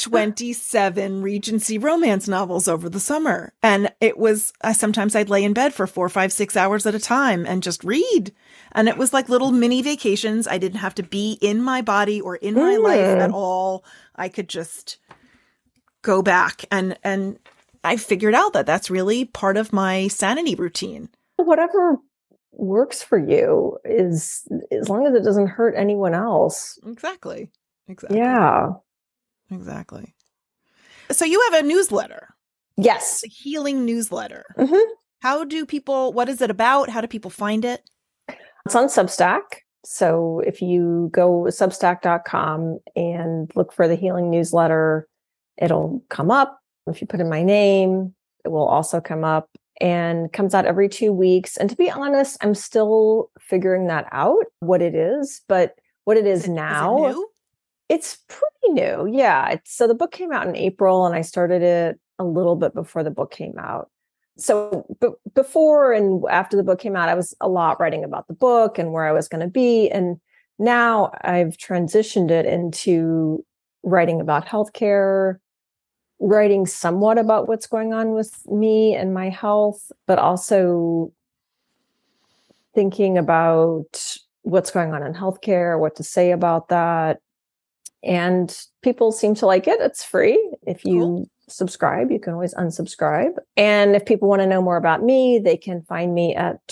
27 Regency romance novels over the summer. And it was, sometimes I'd lay in bed for 4, 5, 6 hours at a time and just read. And it was like little mini vacations. I didn't have to be in my body or in my life at all. I could just go back. And I figured out that that's really part of my sanity routine. Whatever works for you is, as long as it doesn't hurt anyone else. Exactly. Yeah. Exactly. So you have a newsletter. Yes. The Healing Newsletter. Mm-hmm. What is it about? How do people find it? It's on Substack. So if you go substack.com and look for the Healing Newsletter, it'll come up. If you put in my name, it will also come up, and comes out every 2 weeks. And to be honest, I'm still figuring that out, what it is. But what it is now, is it new? It's pretty new. Yeah. So the book came out in April, and I started it a little bit before the book came out. So before and after the book came out, I was a lot writing about the book and where I was going to be. And now I've transitioned it into writing about healthcare, writing somewhat about what's going on with me and my health, but also thinking about what's going on in healthcare, what to say about that. And people seem to like it. It's free. If you subscribe, you can always unsubscribe. And if people want to know more about me, they can find me at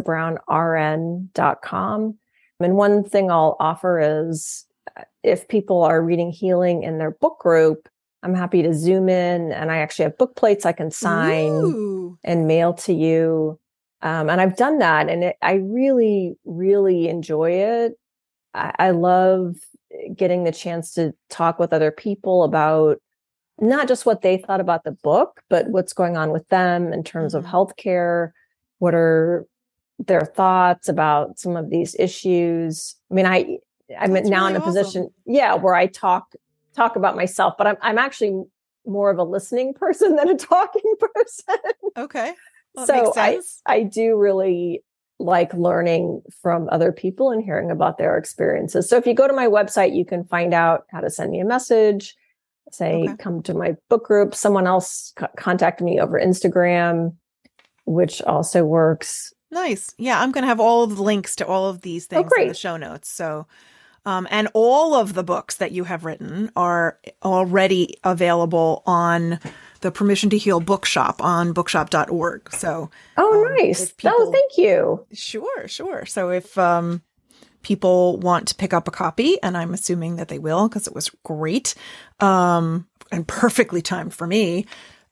teresabrownrn.com. And one thing I'll offer is, if people are reading Healing in their book group, I'm happy to zoom in, and I actually have book plates I can sign and mail to you. And I've done that, and I really, really enjoy it. I love getting the chance to talk with other people about not just what they thought about the book, but what's going on with them in terms of healthcare. What are their thoughts about some of these issues? I mean, I'm That's now really in a position, where I talk about myself, but I'm actually more of a listening person than a talking person. Okay. Well, So makes sense. I do really like learning from other people and hearing about their experiences. So if you go to my website, you can find out how to send me a message, say, come to my book group. Someone else contacted me over Instagram, which also works. Nice. Yeah, I'm going to have all of the links to all of these things in the show notes. So, and all of the books that you have written are already available on the Permission to Heal bookshop on bookshop.org. So, nice. Thank you. Sure. So if people want to pick up a copy, and I'm assuming that they will, because it was great and perfectly timed for me.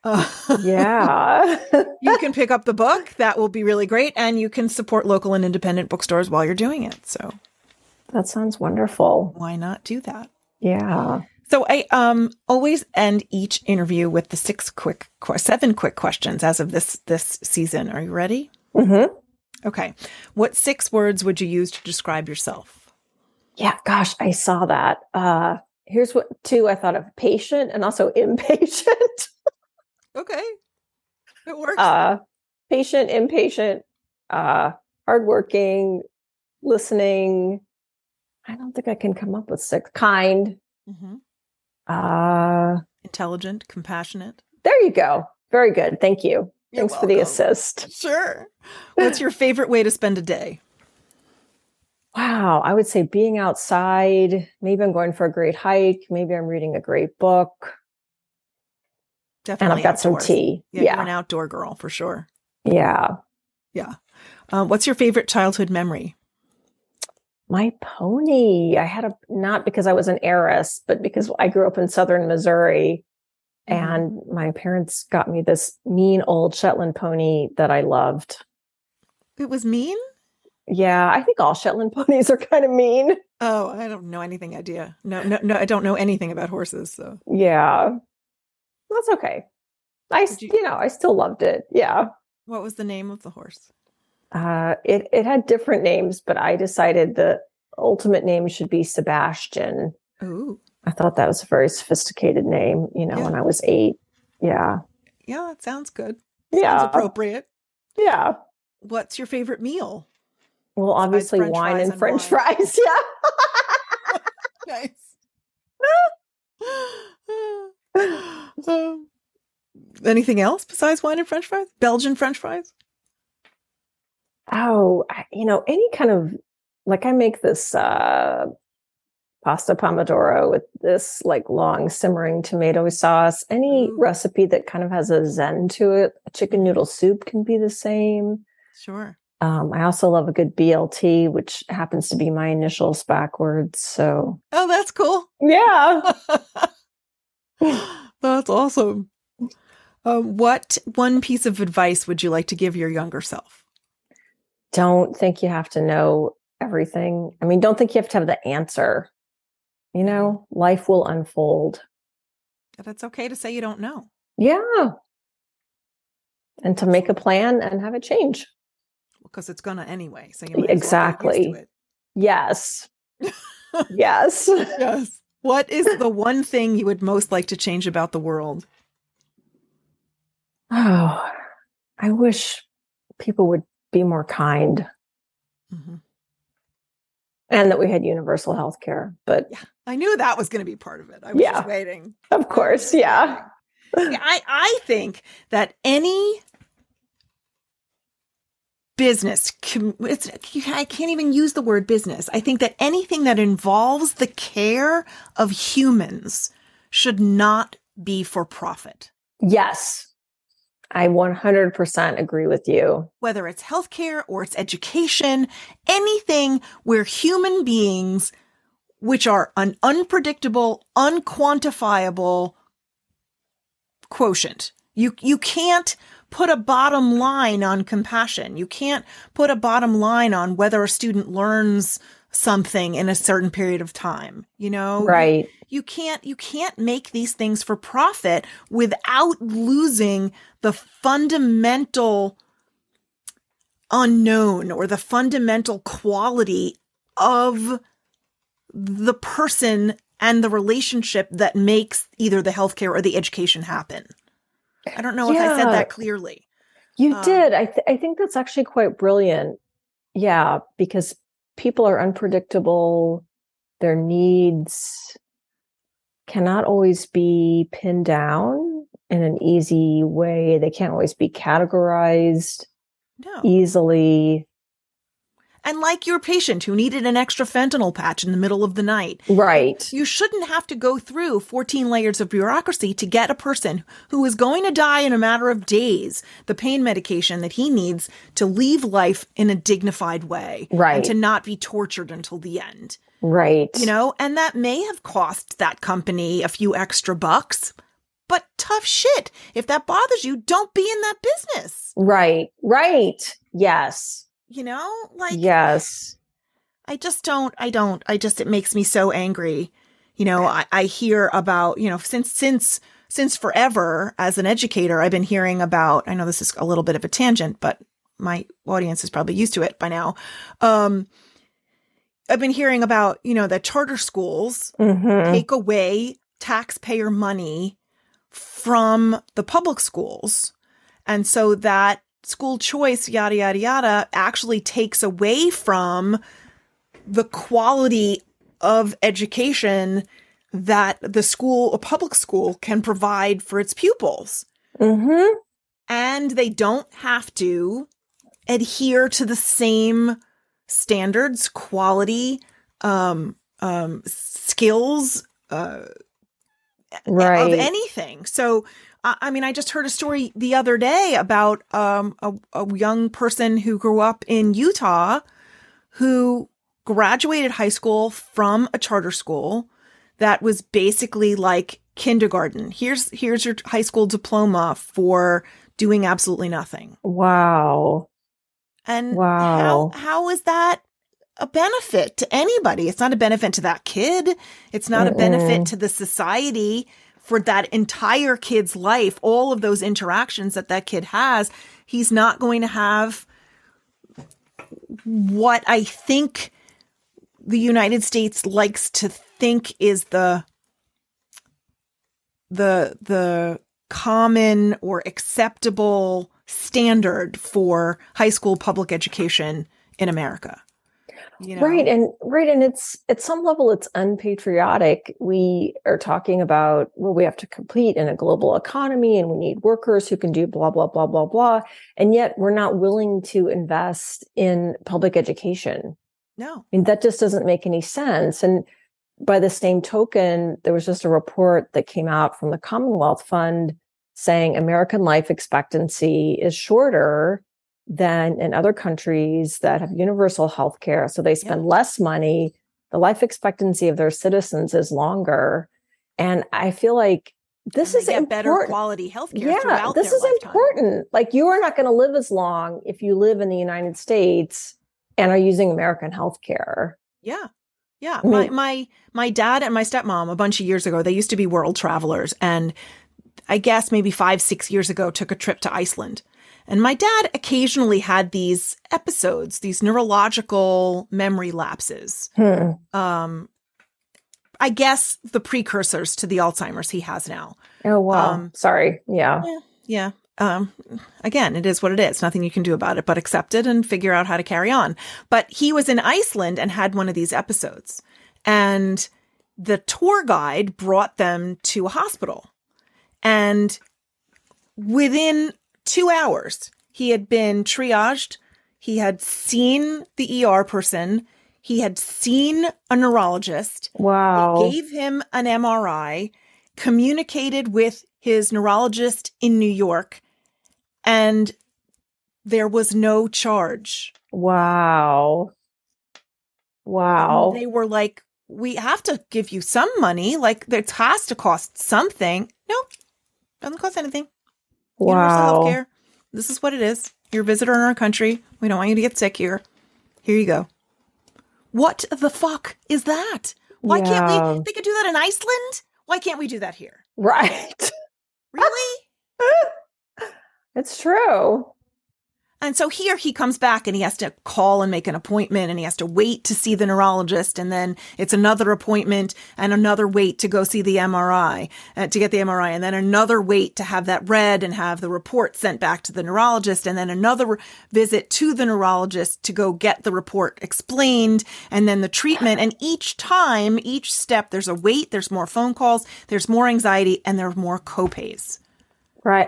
Yeah. You can pick up the book. That will be really great. And you can support local and independent bookstores while you're doing it. So that sounds wonderful. Why not do that? Yeah. So I always end each interview with the 7 quick questions as of this season. Are you ready? Mm-hmm. Okay. What 6 words would you use to describe yourself? Yeah, gosh, I saw that. Here's 2 I thought of: patient and also impatient. Okay. It works. Patient, impatient, hardworking, listening. I don't think I can come up with 6. Kind. Mm-hmm. Intelligent, compassionate. There you go. Very good. Thank you. Thanks for the assist. Sure. What's your favorite way to spend a day? Wow. I would say being outside. Maybe I'm going for a great hike. Maybe I'm reading a great book. Definitely. And I've got some tea. Yeah. You're an outdoor girl for sure. Yeah. Yeah. What's your favorite childhood memory? My pony. I had not because I was an heiress, but because I grew up in southern Missouri, and my parents got me this mean old Shetland pony that I loved. It was mean? Yeah, I think all Shetland ponies are kind of mean. Oh, I don't know anything idea. No, I don't know anything about horses, so. Yeah, that's okay. I still loved it. Yeah. What was the name of the horse? It had different names, but I decided the ultimate name should be Sebastian. Ooh. I thought that was a very sophisticated name, when I was 8. Yeah. Yeah, that sounds good. Yeah. Sounds appropriate. Yeah. What's your favorite meal? Well, obviously wine and French fries. Yeah. Nice. Anything else besides wine and French fries? Belgian French fries? Oh, any kind of, like, I make this pasta pomodoro with this like long simmering tomato sauce. Any recipe that kind of has a zen to it. A chicken noodle soup can be the same. Sure. I also love a good BLT, which happens to be my initials backwards. So. Oh, that's cool. Yeah. That's awesome. What one piece of advice would you like to give your younger self? Don't think you have to know everything. I mean, don't think you have to have the answer. Life will unfold. But it's okay to say you don't know. Yeah. And to make a plan and have it change. Because it's going to anyway. So you might exactly. As well get used to it. Yes. Yes. Yes. What is the one thing you would most like to change about the world? Oh, I wish people would be more kind. Mm-hmm. And that we had universal health care. But yeah, I knew that was going to be part of it. I was just waiting. Of course. Yeah. I think that any business, I can't even use the word business. I think that anything that involves the care of humans should not be for profit. Yes. I 100% agree with you. Whether it's healthcare or it's education, anything where human beings, which are an unpredictable, unquantifiable quotient. You can't put a bottom line on compassion. You can't put a bottom line on whether a student learns something in a certain period of time, Right. You can't make these things for profit without losing the fundamental unknown or the fundamental quality of the person and the relationship that makes either the healthcare or the education happen. I don't know if I said that clearly. You did. I think that's actually quite brilliant. Yeah, because people are unpredictable. Their needs cannot always be pinned down in an easy way. They can't always be categorized easily. And like your patient who needed an extra fentanyl patch in the middle of the night. Right. You shouldn't have to go through 14 layers of bureaucracy to get a person who is going to die in a matter of days the pain medication that he needs to leave life in a dignified way. Right. And to not be tortured until the end. Right. And that may have cost that company a few extra bucks. But tough shit. If that bothers you, don't be in that business. Right. Right. Yes. Yes. It makes me so angry. I hear about, since forever as an educator, I've been hearing about, I know this is a little bit of a tangent, but my audience is probably used to it by now. I've been hearing about, that charter schools take away taxpayer money from the public schools. And so that school choice, yada, yada, yada, actually takes away from the quality of education that a public school can provide for its pupils. Mm-hmm. And they don't have to adhere to the same standards, quality, skills, right. of anything. So, I just heard a story the other day about a young person who grew up in Utah who graduated high school from a charter school that was basically like kindergarten. Here's your high school diploma for doing absolutely nothing. Wow. And Wow. how is that a benefit to anybody? It's not a benefit to that kid. It's not a benefit to the society for that entire kid's life. All of those interactions that kid has, he's not going to have what I think the United States likes to think is the common or acceptable standard for high school public education in America. You know? Right. And it's at some level, it's unpatriotic. We are talking about, well, we have to compete in a global economy and we need workers who can do blah, blah, blah, blah, blah. And yet we're not willing to invest in public education. No. I mean, that just doesn't make any sense. And by the same token, there was just a report that came out from the Commonwealth Fund saying American life expectancy is shorter than in other countries that have universal health care. So they spend less money. The life expectancy of their citizens is longer. And I feel like this is important. Better quality health care throughout this their is lifetime. Important. Like, you are not going to live as long if you live in the United States and are using American health care. Yeah. Yeah. I mean, my dad and my stepmom, a bunch of years ago, they used to be world travelers. And I guess maybe 5-6 years ago, took a trip to Iceland. And my dad occasionally had these episodes, these neurological memory lapses. I guess the precursors to the Alzheimer's he has now. Oh, wow. Sorry. Yeah. Yeah. Again, it is what it is. Nothing you can do about it but accept it and figure out how to carry on. But he was in Iceland and had one of these episodes. And the tour guide brought them to a hospital. And within 2 hours, he had been triaged. He had seen the ER person. He had seen a neurologist. Wow. They gave him an MRI, communicated with his neurologist in New York, and there was no charge. Wow. Wow. And they were like, we have to give you some money. Like, it has to cost something. No, doesn't cost anything. Universal healthcare. This is what it is. You're a visitor in our country. We don't want you to get sick here. Here you go. What the fuck is that? Why can't we? They could do that in Iceland. Why can't we do that here? Right. Really? It's true. And so here he comes back and he has to call and make an appointment and he has to wait to see the neurologist. And then it's another appointment and another wait to go see the MRI, to get the MRI. And then another wait to have that read and have the report sent back to the neurologist. And then another visit to the neurologist to go get the report explained. And then the treatment. And each time, each step, there's a wait, there's more phone calls, there's more anxiety, and there are more copays. Right.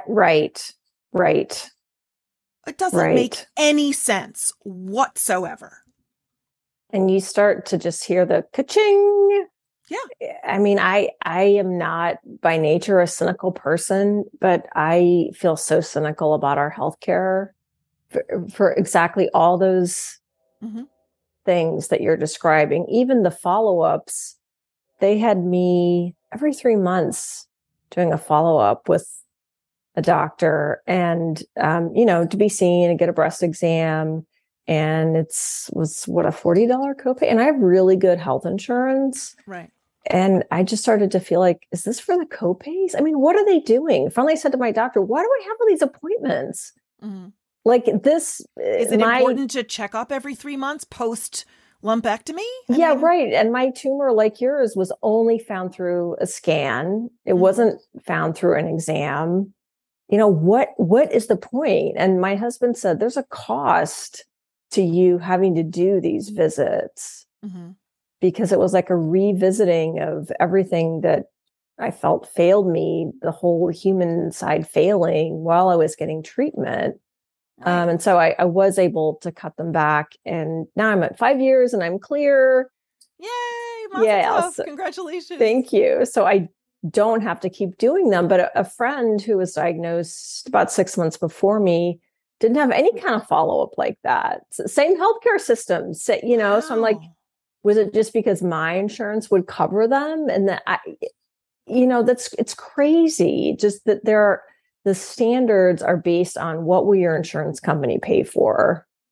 It doesn't make any sense whatsoever. And you start to just hear the ka-ching. Yeah. I mean, I am not by nature a cynical person, but I feel so cynical about our healthcare for exactly all those things that you're describing. Even the follow-ups, they had me every 3 months doing a follow-up with a doctor and, to be seen and get a breast exam. And was a $40 copay. And I have really good health insurance. Right. And I just started to feel like, is this for the copays? I mean, what are they doing? Finally, I said to my doctor, why do I have all these appointments? Mm-hmm. Like this. Is it important to check up every 3 months post lumpectomy? Right. And my tumor, like yours, was only found through a scan. It wasn't found through an exam. What is the point? And my husband said, there's a cost to you having to do these visits because it was like a revisiting of everything that I felt failed me, the whole human side failing while I was getting treatment. Right. And so I was able to cut them back. And now I'm at 5 years and I'm clear. Yay! So, congratulations. Thank you. So I don't have to keep doing them. But a friend who was diagnosed about 6 months before me didn't have any kind of follow-up like that. Same healthcare systems, So I'm like, was it just because my insurance would cover them? And that it's crazy. Just that the standards are based on what will your insurance company pay for?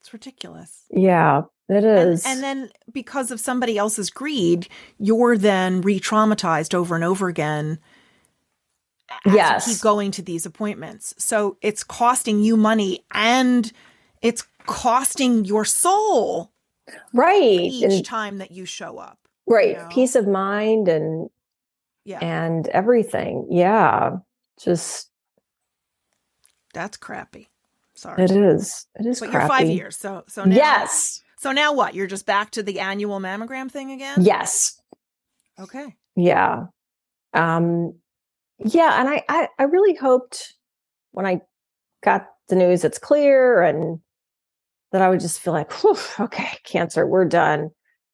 It's ridiculous. Yeah, it is. And then because of somebody else's greed, you're then re-traumatized over and over again as you keep going to these appointments. So it's costing you money and it's costing your soul. Right. Each time that you show up. Right. You know? Peace of mind and everything. Yeah. Just. That's crappy. Sorry. It is. It is but crappy. You're 5 years. So now. Yes. So now what? You're just back to the annual mammogram thing again? Yes. Okay. Yeah. Yeah. And I really hoped when I got the news it's clear and that I would just feel like, whew, okay, cancer, we're done.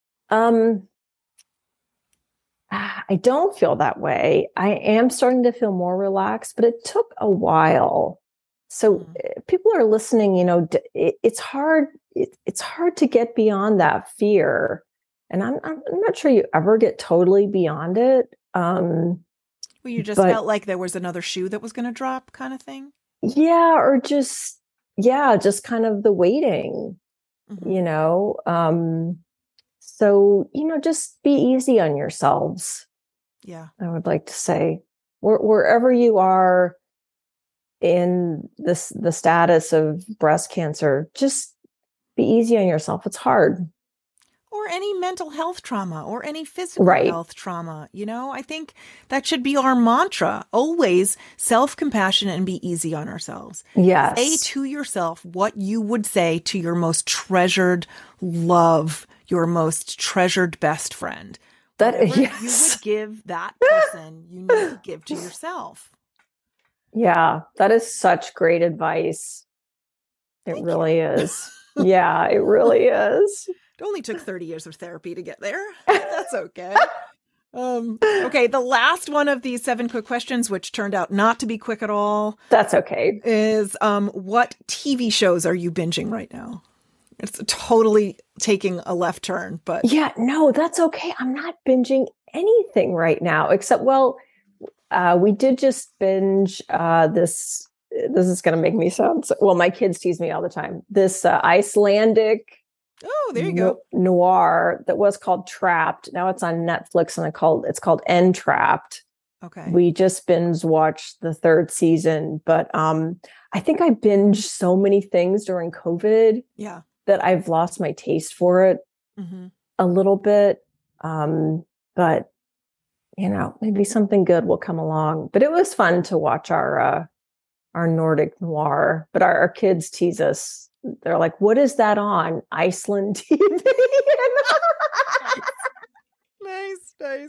I don't feel that way. I am starting to feel more relaxed, but it took a while. So people are listening, it's hard. It's hard to get beyond that fear. And I'm not sure you ever get totally beyond it. Well, you just felt like there was another shoe that was going to drop kind of thing? Yeah, or just kind of the waiting, So, just be easy on yourselves. Yeah. I would like to say wherever you are in the status of breast cancer, just be easy on yourself. It's hard. Or any mental health trauma or any physical health trauma. I think that should be our mantra. Always self-compassion and be easy on ourselves. Yes. Say to yourself what you would say to your most treasured love, your most treasured best friend. Whatever you would give that person, you need to give to yourself. Yeah, that is such great advice. It really is. Yeah, it really is. It only took 30 years of therapy to get there. That's okay. Okay, the last one of these 7 quick questions, which turned out not to be quick at all. That's okay. Is what TV shows are you binging right now? It's totally taking a left turn, but yeah, no, that's okay. I'm not binging anything right now, except we did just binge this. This is going to make me sound my kids tease me all the time. This Icelandic. Oh, there you go. Noir that was called Trapped. Now it's on Netflix and it's called Entrapped. Okay. We just binge watched the 3rd season, but I think I binged so many things during COVID that I've lost my taste for it a little bit. But maybe something good will come along. But it was fun to watch our Nordic noir. But our kids tease us. They're like, "What is that on Iceland TV?" Nice.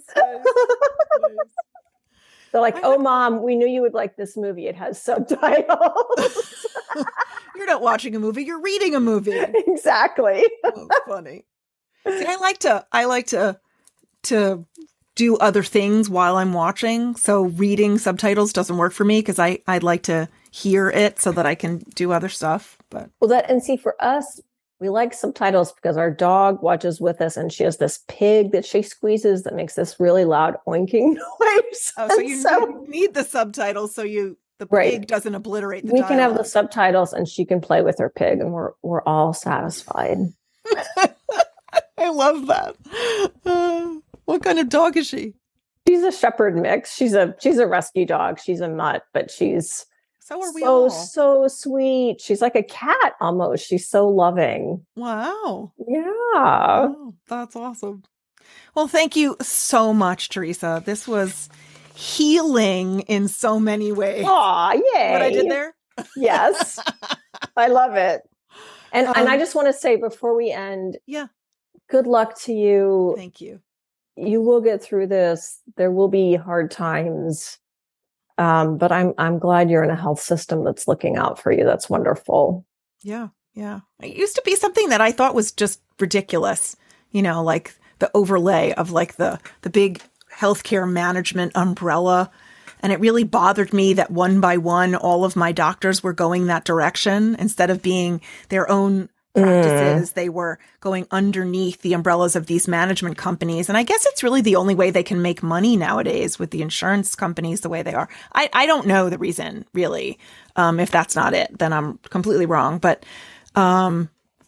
They're like, "Oh, Mom, we knew you would like this movie. It has subtitles." You're not watching a movie; you're reading a movie. Exactly. Oh, funny. See, I like to do other things while I'm watching. So reading subtitles doesn't work for me because I'd like to hear it so that I can do other stuff. But see, for us, we like subtitles because our dog watches with us and she has this pig that she squeezes that makes this really loud oinking noise. Oh, so you need the subtitles so the pig doesn't obliterate the dialogue. We can have the subtitles and she can play with her pig and we're all satisfied. I love that. What kind of dog is she? She's a shepherd mix. She's a rescue dog. She's a mutt, but she's so sweet. She's like a cat almost. She's so loving. Wow. Yeah. Oh, that's awesome. Well, thank you so much, Teresa. This was healing in so many ways. Aw, yay. What I did there? Yes. I love it. And I just want to say before we end, good luck to you. Thank you. You will get through this. There will be hard times. But I'm glad you're in a health system that's looking out for you. That's wonderful. Yeah. It used to be something that I thought was just ridiculous, like the overlay of like the big healthcare management umbrella. And it really bothered me that one by one, all of my doctors were going that direction instead of being their own practices. They were going underneath the umbrellas of these management companies. And I guess it's really the only way they can make money nowadays with the insurance companies the way they are. I don't know the reason, really. If that's not it, then I'm completely wrong. But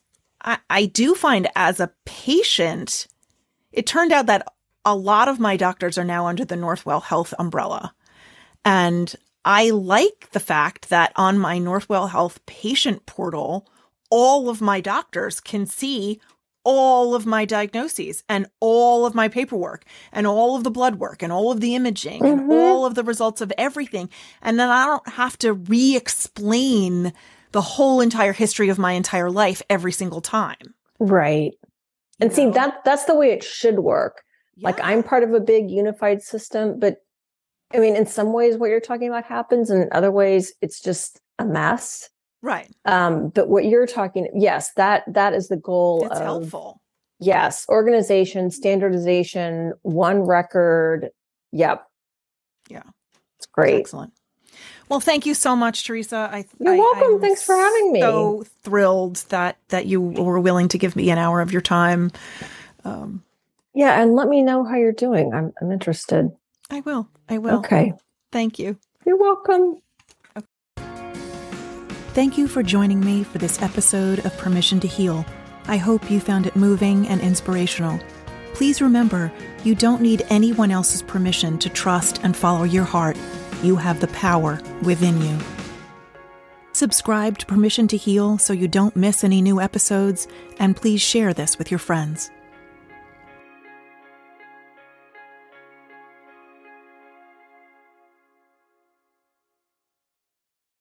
I do find as a patient, it turned out that a lot of my doctors are now under the Northwell Health umbrella. And I like the fact that on my Northwell Health patient portal, all of my doctors can see all of my diagnoses and all of my paperwork and all of the blood work and all of the imaging and all of the results of everything. And then I don't have to re-explain the whole entire history of my entire life every single time. Right. And see, that's the way it should work. Yeah. Like I'm part of a big unified system, but I mean, in some ways what you're talking about happens, and in other ways it's just a mess. Right. But what you're talking, yes, that is the goal. It's helpful. Yes. Organization, standardization, one record. Yep. Yeah. It's great. Excellent. Well, thank you so much, Teresa. You're welcome. Thanks for having me. So thrilled that you were willing to give me an hour of your time. Yeah. And let me know how you're doing. I'm interested. I will. Okay. Thank you. You're welcome. Thank you for joining me for this episode of Permission to Heal. I hope you found it moving and inspirational. Please remember, you don't need anyone else's permission to trust and follow your heart. You have the power within you. Subscribe to Permission to Heal so you don't miss any new episodes, and please share this with your friends.